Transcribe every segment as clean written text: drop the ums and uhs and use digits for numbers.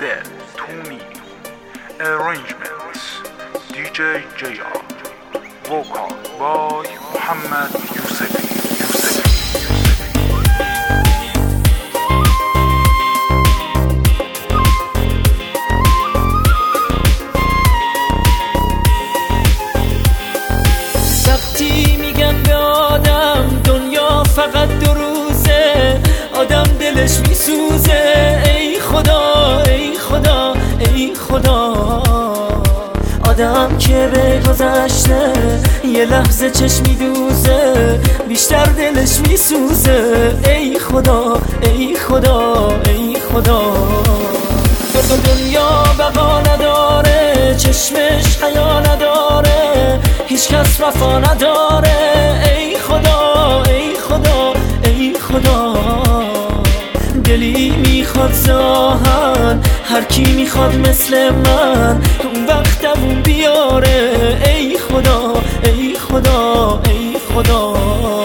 Dead to Me. Arrangements DJ JR. Vocal by Muhammad Yusefi. وقتی میگن به آدم دنیا فقط 2 روزه، آدم دلش میسوزه. ای خدا ای خدا ای خدا، آدم که به گذشته یه لحظه چشمی دوزه، بیشتر دلش میسوزه. ای خدا ای خدا ای خدا، دنیا بقا نداره، چشمش حیا نداره، هیچ کس وفا نداره. ای خدا ای خدا ای خدا، دلی میخواد زاهن، هر کی میخواد مثل من اون وقتمون بیاره. ای خدا ای خدا ای خدا.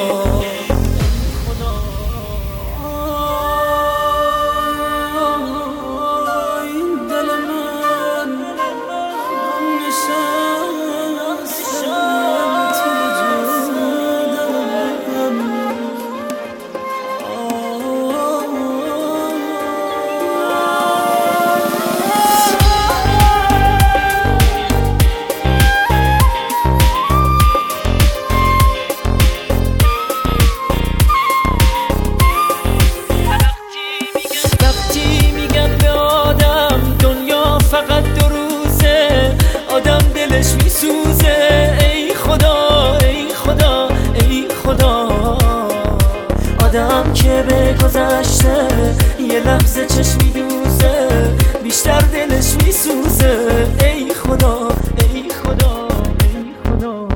فقط 2 روزه، آدم دلش میسوزه. ای خدا ای خدا ای خدا، آدم که به گذشته یه لحظه چشمی دوزه، بیشتر دلش میسوزه. ای خدا ای خدا ای خدا،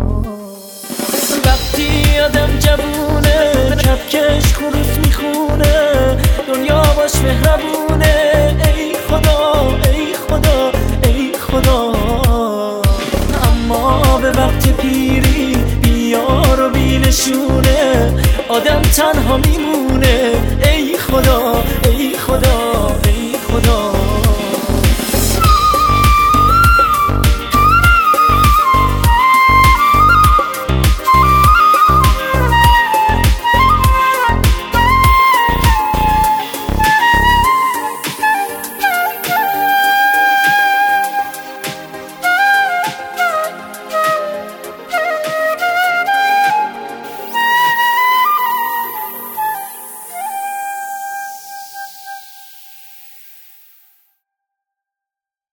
وقتی آدم جوونه کپکش خروس میخونه، دنیا باش مهربونه. ای خدا ای خدا ای خدا، اما به وقت پیری بیار و بینشونه، آدم تنها میمونه.